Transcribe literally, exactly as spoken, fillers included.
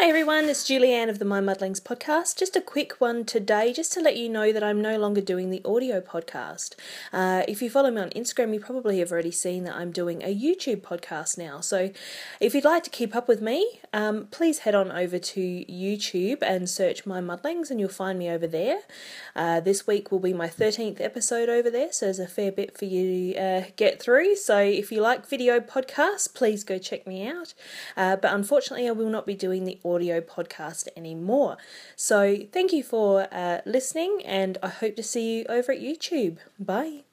Hi everyone, it's Julianne of the My Muddlings podcast. Just a quick one today, just to let you know that I'm no longer doing the audio podcast. Uh, if you follow me on Instagram, you probably have already seen that I'm doing a YouTube podcast now. So if you'd like to keep up with me, um, please head on over to YouTube and search My Muddlings and you'll find me over there. Uh, this week will be my thirteenth episode over there, so there's a fair bit for you to uh, get through. So if you like video podcasts, please go check me out. Uh, but unfortunately, I will not be doing the audio podcast anymore. So thank you for uh, listening, and I hope to see you over at YouTube. Bye.